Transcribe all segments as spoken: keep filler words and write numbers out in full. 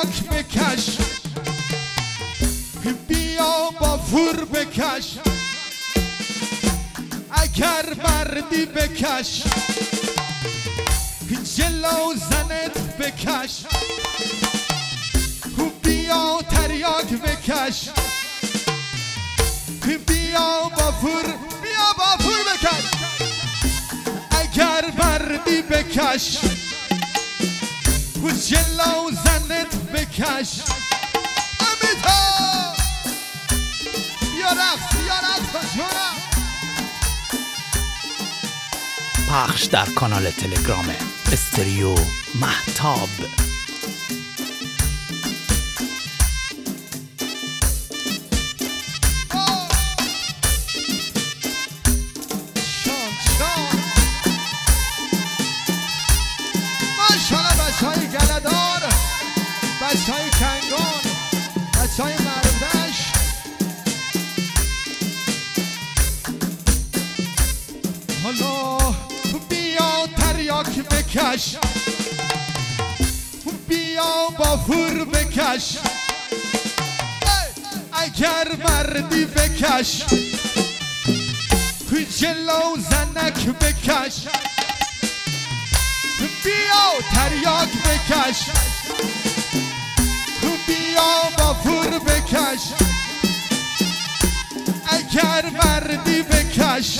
تریاک بکش، بیا با فور بکش، اگر مردی بکش، جلو زنت بکش، بیا تریاک بکش، بیا با فور، بیا با فور بکش، اگر مردی بکش، جلو زنت بکش. امیتا بیا رقص، بیا رقص جونم. پخش در کانال تلگرام استریو مهتاب. شان شان ماشاءالله بچه های گلدار، بچه های کنگان، بچه های مردش. حالا بیا تریاک بکش، بیا با فور بکش، اگر مردی بکش، جلو زنک بکش، بیا تریاک بکش، بیا با فور بکش، اگر مردی بکش،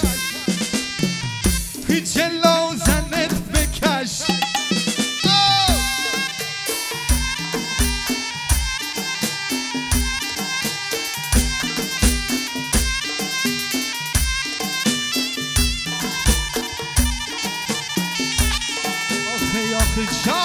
جلو زنت بکش. آخه آخه جان